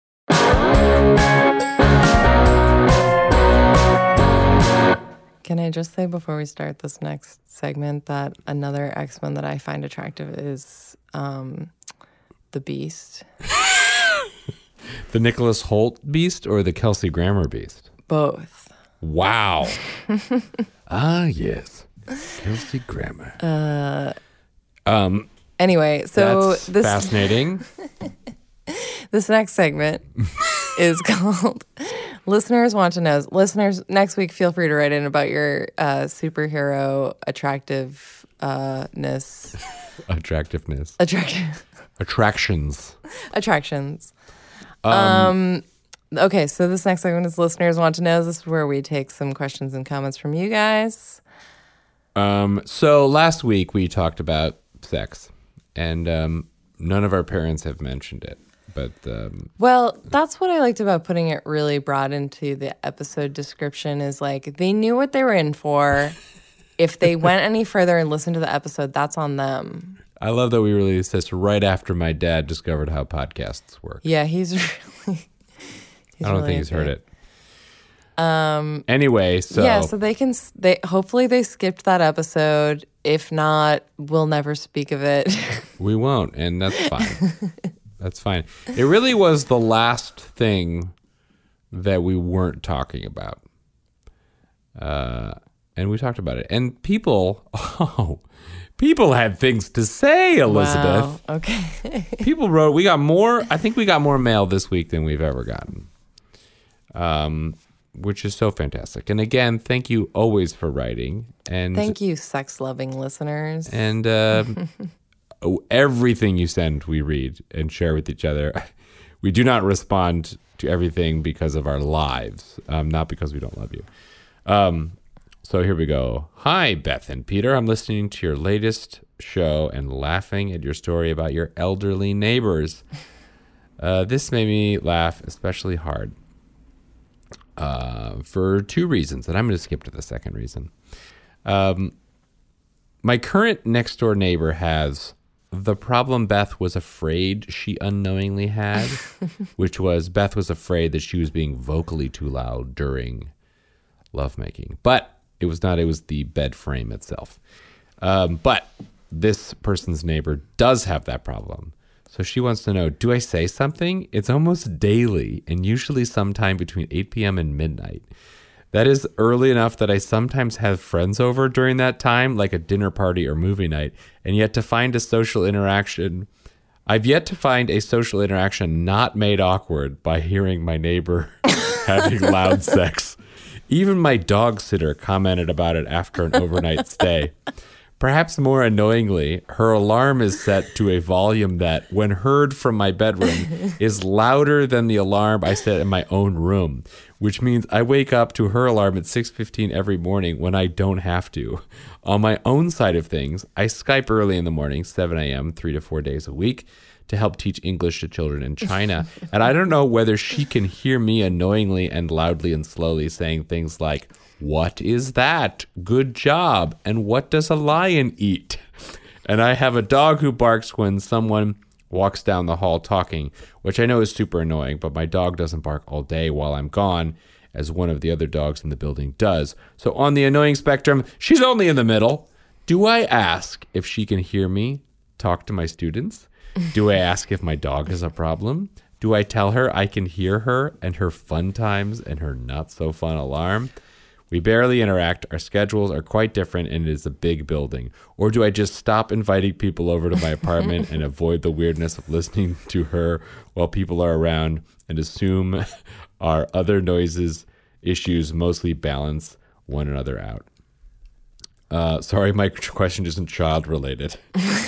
Can I just say before we start this next segment that another X-Men that I find attractive is um, the Beast. The Nicholas Hoult Beast or the Kelsey Grammer Beast? Both. Wow. Ah, yes. Kelsey Grammer. Uh, um. Anyway, so that's this fascinating. This next segment is called Listeners Want to Know. Listeners, next week, feel free to write in about your uh, superhero attractiveness. Attractiveness. Attraction. Attractions. Attractions. Um, um, okay, so this next segment is Listeners Want to Know. This is where we take some questions and comments from you guys. Um, so last week we talked about sex, and um, none of our parents have mentioned it. But um, well, that's what I liked about putting it really broad into the episode description is like they knew what they were in for. If they went any further and listened to the episode, that's on them. I love that we released this right after my dad discovered how podcasts work. Yeah, he's really. He's I don't really think he's heard it. Um. Anyway, so yeah, so they can. They hopefully they skipped that episode. If not, we'll never speak of it. We won't, and that's fine. That's fine. It really was the last thing that we weren't talking about. Uh, and we talked about it. And people, oh, people had things to say, Elizabeth. Wow. Okay. People wrote, we got more, I think we got more mail this week than we've ever gotten, um, which is so fantastic. And again, thank you always for writing. And Thank you, sex-loving listeners. And uh, everything you send, we read and share with each other. We do not respond to everything because of our lives, um, not because we don't love you. Um, so here we go. Hi, Beth and Peter. I'm listening to your latest show and laughing at your story about your elderly neighbors. Uh, this made me laugh especially hard uh, for two reasons, and I'm going to skip to the second reason. Um, my current next door neighbor has the problem Beth was afraid she unknowingly had, which was Beth was afraid that she was being vocally too loud during lovemaking. But it was not, it was the bed frame itself. Um, but this person's neighbor does have that problem. So she wants to know, do I say something? It's almost daily and usually sometime between eight p.m. and midnight. That is early enough that I sometimes have friends over during that time, like a dinner party or movie night, and yet to find a social interaction, I've yet to find a social interaction not made awkward by hearing my neighbor having loud sex. Even my dog sitter commented about it after an overnight stay. Perhaps more annoyingly, her alarm is set to a volume that, when heard from my bedroom, is louder than the alarm I set in my own room, which means I wake up to her alarm at six fifteen every morning when I don't have to. On my own side of things, I Skype early in the morning, seven a.m., three to four days a week, to help teach English to children in China. And I don't know whether she can hear me annoyingly and loudly and slowly saying things like, "What is that? Good job. And what does a lion eat?" And I have a dog who barks when someone walks down the hall talking, which I know is super annoying, but my dog doesn't bark all day while I'm gone, as one of the other dogs in the building does. So on the annoying spectrum, she's only in the middle. Do I ask if she can hear me talk to my students? Do I ask if my dog has a problem? Do I tell her I can hear her and her fun times and her not so fun alarm? We barely interact, our schedules are quite different, and it is a big building. Or do I just stop inviting people over to my apartment and avoid the weirdness of listening to her while people are around and assume our other noises, issues mostly balance one another out? Uh, sorry, my question isn't child-related,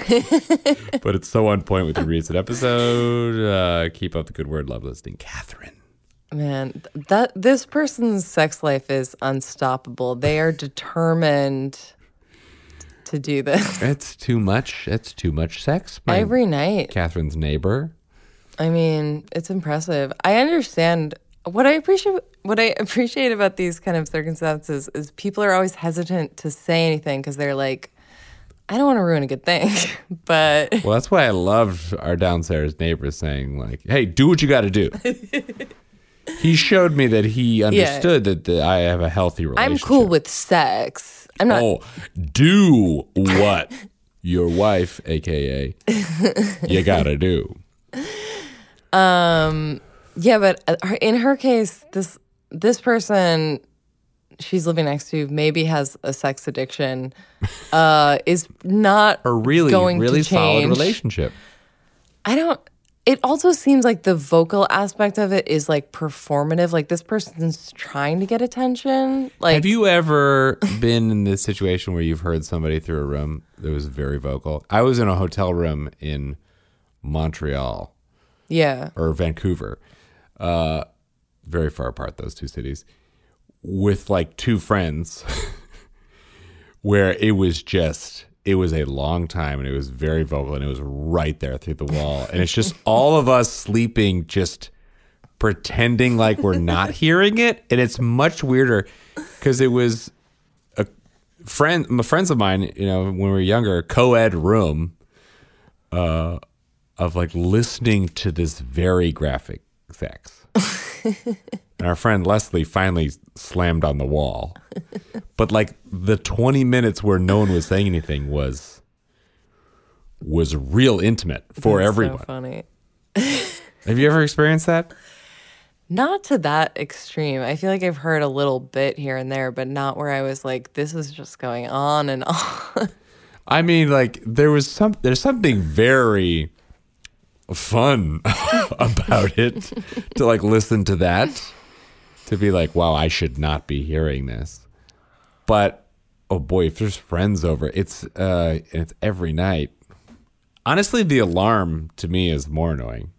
but it's so on point with the recent episode. Uh, keep up the good word. Love listening. Catherine. Man, that this person's sex life is unstoppable. They are determined to do this. It's too much. It's too much sex. My Every night. Catherine's neighbor. I mean, it's impressive. I understand. What I appreciate what I appreciate about these kind of circumstances is people are always hesitant to say anything because they're like, I don't want to ruin a good thing. But well, that's why I loved our downstairs neighbor saying, like, hey, do what you got to do. He showed me that he understood yeah. that the, I have a healthy relationship. I'm cool with sex. I'm not. Oh, do what your wife, A K A, you got to do. Um. Yeah, but in her case, this this person she's living next to maybe has a sex addiction, uh, is not a really, going really to change. solid relationship. I don't. It also seems like the vocal aspect of it is like performative. Like this person's trying to get attention. Like, have you ever been in this situation where you've heard somebody through a room that was very vocal? I was in a hotel room in Montreal, yeah, or Vancouver. Uh, very far apart, those two cities, with like two friends where it was just, it was a long time and it was very vocal and it was right there through the wall. And it's just all of us sleeping, just pretending like we're not hearing it. And it's much weirder because it was a friend, my friends of mine, you know, when we were younger, co-ed room uh, of like listening to this very graphic sex. And our friend Leslie finally slammed on the wall. But like the twenty minutes where no one was saying anything was was real intimate for That's everyone. So funny. Have you ever experienced that? Not to that extreme. I feel like I've heard a little bit here and there, but not where I was like, this is just going on and on. I mean, like there was some, there's something very fun about it to like listen to that, to be like, wow, I should not be hearing this. But oh boy, if there's friends over, it's uh, it's every night. Honestly, the alarm to me is more annoying.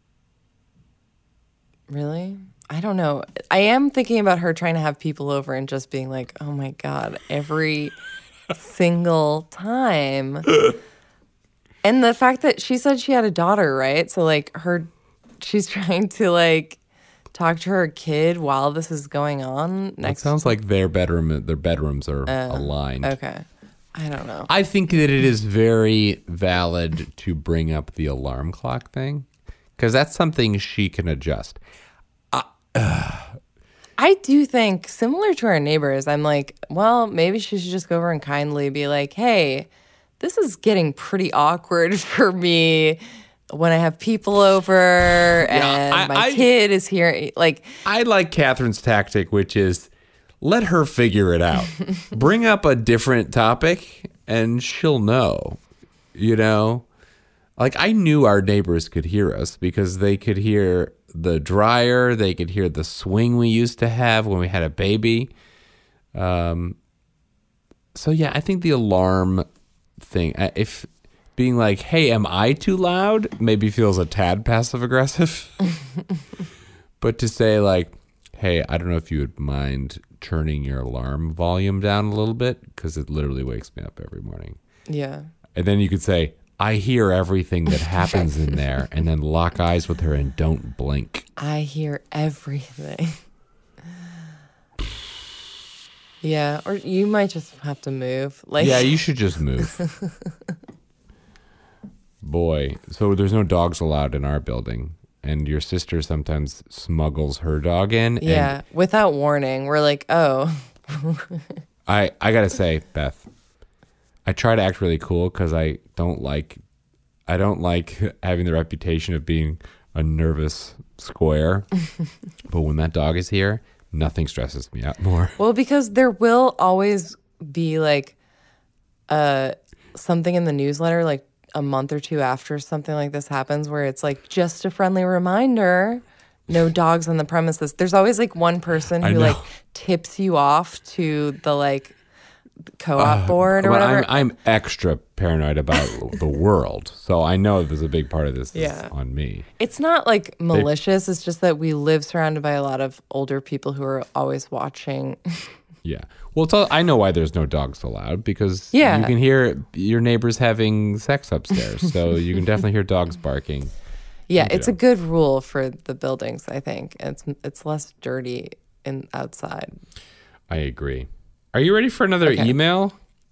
Really? I don't know. I am thinking about her trying to have people over and just being like, oh my God, every single time. And the fact that she said she had a daughter, right? So like her, she's trying to like talk to her kid while this is going on. Next, it sounds like their bedroom, their bedrooms are uh, aligned. Okay. I don't know. I think that it is very valid to bring up the alarm clock thing, because that's something she can adjust. Uh, uh. I do think, similar to our neighbors, I'm like, well, maybe she should just go over and kindly be like, hey, this is getting pretty awkward for me when I have people over and yeah, I, my I, kid is here. Like, I like Catherine's tactic, which is let her figure it out. Bring up a different topic and she'll know, you know? Like, I knew our neighbors could hear us because they could hear the dryer. They could hear the swing we used to have when we had a baby. Um. So, yeah, I think the alarm thing, if being like, hey, am I too loud? Maybe feels a tad passive aggressive. But to say like, hey, I don't know if you would mind turning your alarm volume down a little bit because it literally wakes me up every morning. Yeah. And then you could say, I hear everything that happens in there, and then lock eyes with her and don't blink. I hear everything. Yeah, or you might just have to move. Like, yeah, you should just move. Boy, so there's no dogs allowed in our building, and your sister sometimes smuggles her dog in. Yeah, and without warning. We're like, oh. I I gotta say, Beth, I try to act really cool because I don't like, I don't like having the reputation of being a nervous square. But when that dog is here, nothing stresses me out more. Well, because there will always be like uh, something in the newsletter, like a month or two after something like this happens, where it's like, just a friendly reminder, no dogs on the premises. There's always like one person who like tips you off to the like co-op uh, board or well, whatever. I'm, I'm extra paranoid about the world, so I know there's a big part of this yeah. is on me. It's not like malicious. They, it's just that we live surrounded by a lot of older people who are always watching. Yeah. Well, it's all, I know why there's no dogs allowed, because yeah. you can hear your neighbors having sex upstairs, so you can definitely hear dogs barking. Yeah, and, it's know. a good rule for the buildings, I think. It's it's less dirty in outside. I agree. Are you ready for another okay. email?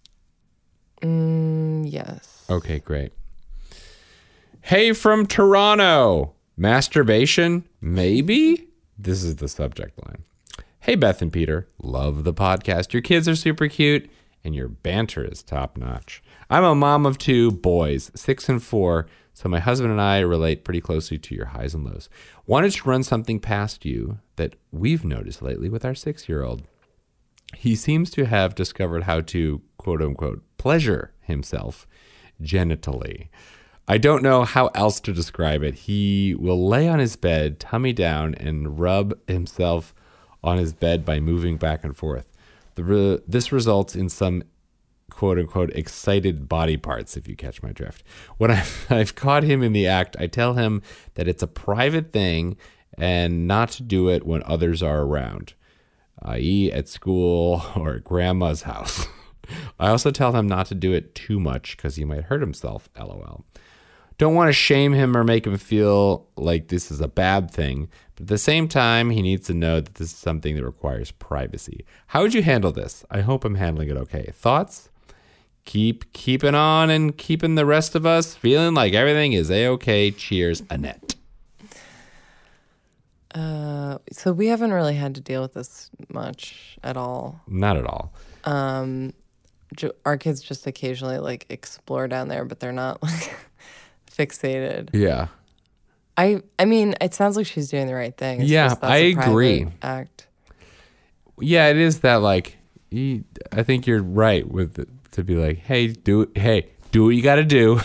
Mm, yes. Okay, great. Hey, from Toronto. Masturbation? Maybe? This is the subject line. Hey, Beth and Peter. Love the podcast. Your kids are super cute, and your banter is top notch. I'm a mom of two boys, six and four, so my husband and I relate pretty closely to your highs and lows. Wanted to run something past you that we've noticed lately with our six-year-old. He seems to have discovered how to, quote unquote, pleasure himself genitally. I don't know how else to describe it. He will lay on his bed, tummy down, and rub himself on his bed by moving back and forth. The re- this results in some, quote unquote, excited body parts, if you catch my drift. When I've, I've caught him in the act, I tell him that it's a private thing and not to do it when others are around, that is at school or at grandma's house. I also tell him not to do it too much because he might hurt himself, lol. Don't want to shame him or make him feel like this is a bad thing, but at the same time, he needs to know that this is something that requires privacy. How would you handle this? I hope I'm handling it okay. Thoughts? Keep keeping on and keeping the rest of us feeling like everything is a-okay. Cheers, Annette. Uh, so we haven't really had to deal with this much at all. Not at all. Um, our kids just occasionally like explore down there, but they're not like fixated. Yeah. I I mean, it sounds like she's doing the right thing. It's Yeah, just that's I a private agree. Act. Yeah, it is that like. You, I think you're right with the, to be like, hey, do it. Hey, do what you got to do.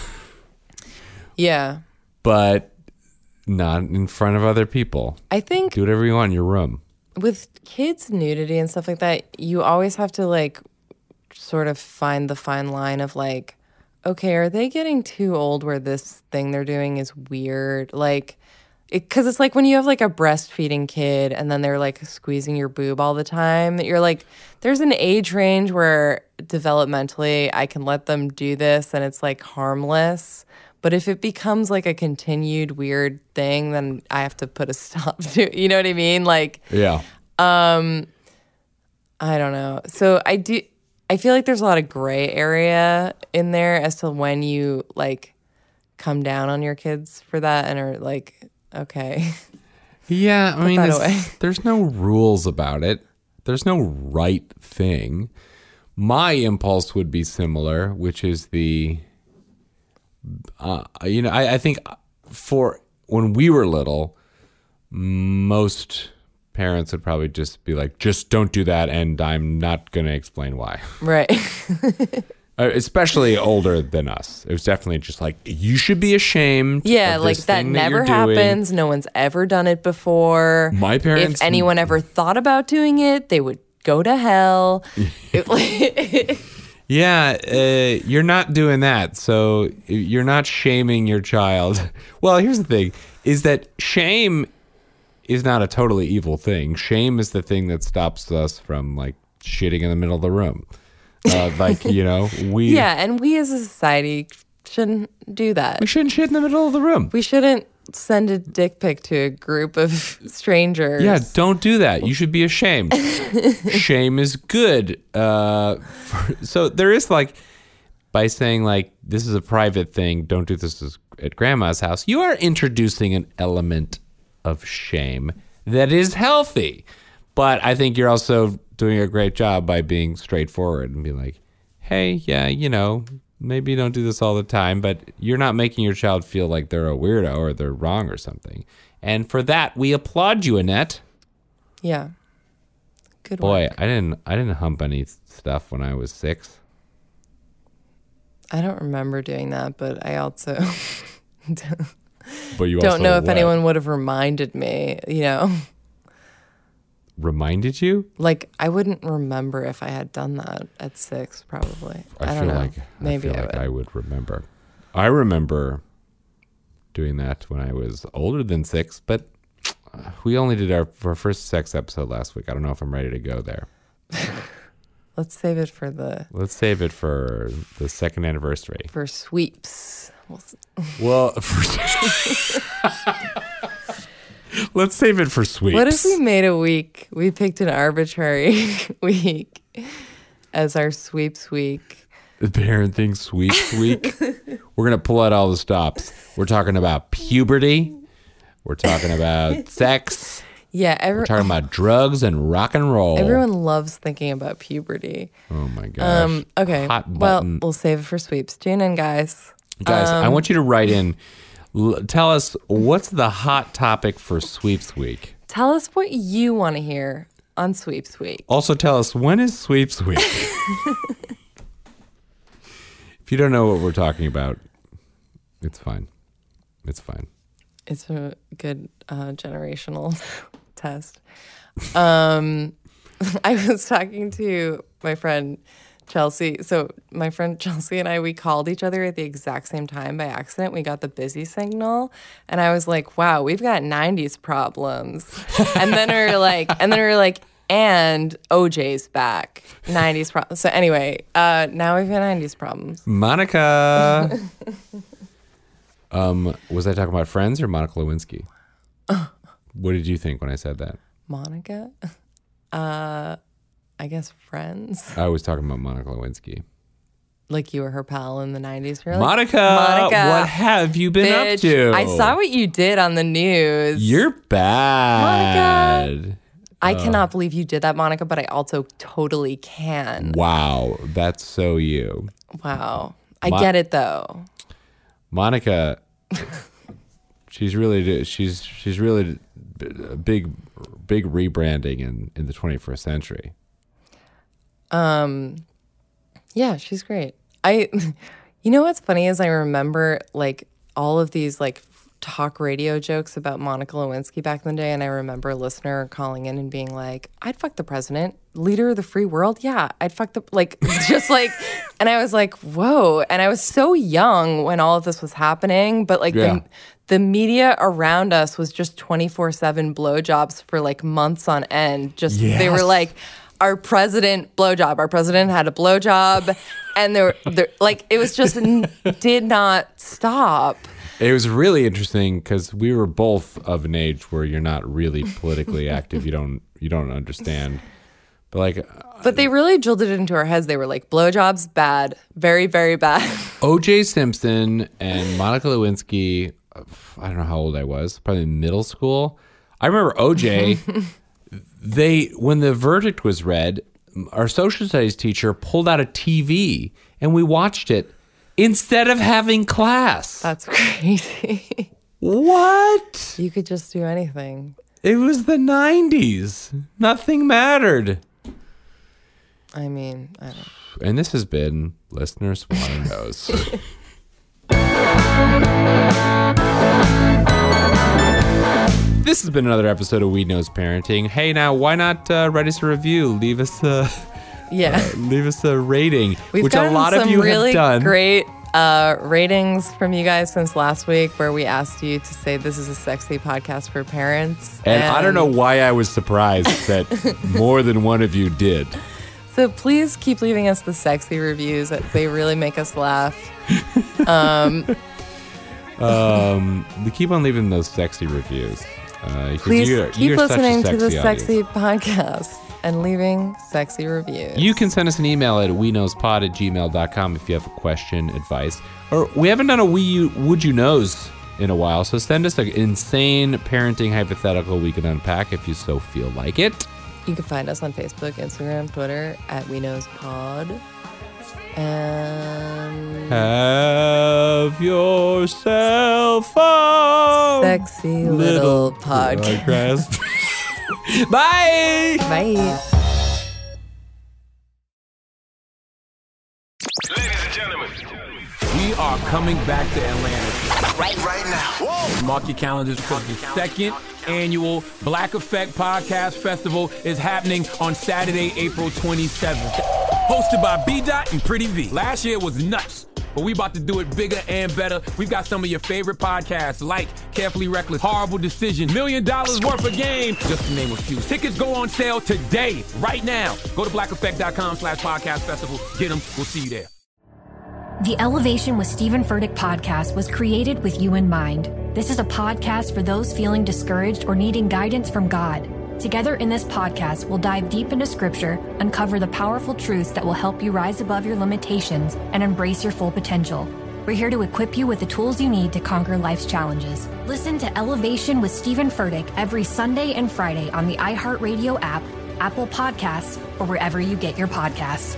Yeah. But not in front of other people. I think do whatever you want in your room. With kids' nudity and stuff like that, you always have to like sort of find the fine line of like, okay, are they getting too old where this thing they're doing is weird? Like, because it, it's like when you have like a breastfeeding kid and then they're like squeezing your boob all the time, you're like, there's an age range where developmentally I can let them do this and it's like harmless. But if it becomes like a continued weird thing, then I have to put a stop to it. You know what I mean? Like, yeah. Um, I don't know. So I do, I feel like there's a lot of gray area in there as to when you like come down on your kids for that and are like, okay. Yeah, I Put mean, that there's, away. there's no rules about it. There's no right thing. My impulse would be similar, which is the, uh, you know, I, I think for when we were little, most parents would probably just be like, just don't do that, and I'm not going to explain why. Right. Uh, especially older than us. It was definitely just like, you should be ashamed. Yeah, of like this that thing never that you're doing. happens. No one's ever done it before. My parents- If anyone ever thought about doing it, they would go to hell. It- Yeah, uh, you're not doing that. So you're not shaming your child. Well, here's the thing, is that shame is not a totally evil thing. Shame is the thing that stops us from like shitting in the middle of the room. Uh, like, you know, we... yeah, and we as a society shouldn't do that. We shouldn't shit in the middle of the room. We shouldn't send a dick pic to a group of strangers. Yeah, don't do that. You should be ashamed. Shame is good. Uh, for, so there is like, by saying like, this is a private thing, don't do this at grandma's house, you are introducing an element of shame that is healthy. But I think you're also doing a great job by being straightforward and be like, hey, yeah, you know, maybe don't do this all the time, but you're not making your child feel like they're a weirdo or they're wrong or something. And for that, we applaud you, Annette. Yeah. Good Boy, work. I didn't I didn't hump any stuff when I was six. I don't remember doing that, but I also But you don't also know if what? anyone would have reminded me, you know? Reminded you? Like, I wouldn't remember if I had done that at six, probably. I, I, don't feel know. like Maybe I feel I like would. I would remember. I remember doing that when I was older than six, but we only did our, our first sex episode last week. I don't know if I'm ready to go there. Let's save it for the Let's save it for the second anniversary. for sweeps. We'll s- Well, for, let's save it for sweeps. What if we made a week? We picked an arbitrary week as our sweeps week. The parenting sweeps week. We're gonna pull out all the stops. We're talking about puberty. We're talking about sex. Yeah, every, We're talking about drugs and rock and roll. everyone loves thinking about puberty. Oh my gosh. Um, okay, Hot well, button. we'll save it for sweeps. Tune in, guys. Guys, I Um, want you to write in. L- tell us what's the hot topic for Sweeps Week. Tell us what you want to hear on Sweeps Week. Also, tell us when is Sweeps Week. If you don't know what we're talking about, it's fine. It's fine. It's a good uh, generational test. Um, I was talking to my friend Chelsea. So my friend Chelsea and I, we called each other at the exact same time by accident. We got the busy signal, and I was like, "Wow, we've got nineties problems." And then we were like, and then we were like, and O J's back. nineties problems. So anyway, uh, now we've got nineties problems. Monica. um, was I talking about Friends or Monica Lewinsky? What did you think when I said that? Monica? Uh, I guess Friends. I was talking about Monica Lewinsky. Like you were her pal in the nineties. Really? Monica, Monica, what have you been bitch, up to? I saw what you did on the news. You're bad. Monica. I cannot believe you did that, Monica, but I also totally can. Wow, that's so you. Wow. I Mo- get it, though. Monica she's really she's she's really a big big rebranding in, in the twenty-first century. Um, yeah, she's great. I, you know what's funny is I remember like all of these like talk radio jokes about Monica Lewinsky back in the day, and I remember a listener calling in and being like, "I'd fuck the president, leader of the free world. Yeah, I'd fuck the like just like," and I was like, "Whoa!" And I was so young when all of this was happening, but like Yeah. the the media around us was just twenty-four seven blowjobs for like months on end. Just they were Yes. like, our president blowjob. Our president had a blowjob, and there, there, like it was just n- did not stop. It was really interesting because we were both of an age where you're not really politically active. You don't you don't understand. But like, But they really drilled it into our heads. They were like, blowjobs bad, very very bad. O J Simpson and Monica Lewinsky. I don't know how old I was. Probably middle school. I remember O J. They when the verdict was read, our social studies teacher pulled out a T V and we watched it instead of having class. That's crazy. What? You could just do anything. It was the nineties. Nothing mattered. I mean, I don't. And this has been Listeners Wanna Knows. This has been another episode of We Knows Parenting. Hey, now why not uh, write us a review? Leave us a Yeah. uh, leave us a rating, We've which a gotten lot some of you really have done. great uh, ratings from you guys since last week, where we asked you to say this is a sexy podcast for parents. And I don't know why I was surprised that more than one of you did. So please keep leaving us the sexy reviews. They really make us laugh. Um, Um, we keep on leaving those sexy reviews. Uh, 'cause please you're, keep you're such a listening to the audience. sexy podcast and leaving sexy reviews. You can send us an email at we knows pod at gmail dot com if you have a question, advice, or we haven't done a we you, would you knows in a while, so send us an insane parenting hypothetical we can unpack if you so feel like it. You can find us on Facebook, Instagram, Twitter at We Knows Pod. And Have yourself a sexy little podcast. Bye. Bye. We are coming back to Atlanta. Right, right now. Whoa. Mark your calendars because the second annual Black Effect Podcast Festival is happening on Saturday, April twenty-seventh. Hosted by B-Dot and Pretty V. Last year was nuts, but we about to do it bigger and better. We've got some of your favorite podcasts like Carefully Reckless, Horrible Decision, Million Dollars Worth of Game, just to name a few. Tickets go on sale today, right now. Go to black effect dot com slash podcast festival. Get them. We'll see you there. The Elevation with Stephen Furtick podcast was created with you in mind. This is a podcast for those feeling discouraged or needing guidance from God. Together in this podcast, we'll dive deep into scripture, uncover the powerful truths that will help you rise above your limitations and embrace your full potential. We're here to equip you with the tools you need to conquer life's challenges. Listen to Elevation with Stephen Furtick every Sunday and Friday on the iHeartRadio app, Apple Podcasts, or wherever you get your podcasts.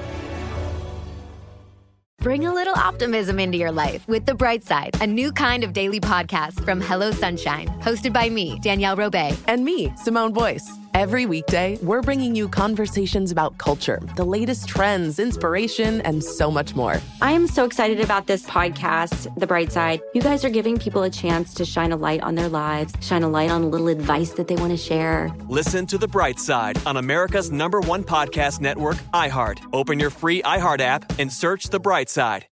Bring a little optimism into your life with The Bright Side, a new kind of daily podcast from Hello Sunshine, hosted by me, Danielle Robay. And me, Simone Boyce. Every weekday, we're bringing you conversations about culture, the latest trends, inspiration, and so much more. I am so excited about this podcast, The Bright Side. You guys are giving people a chance to shine a light on their lives, shine a light on a little advice that they want to share. Listen to The Bright Side on America's number one podcast network, iHeart. Open your free iHeart app and search The Bright Side.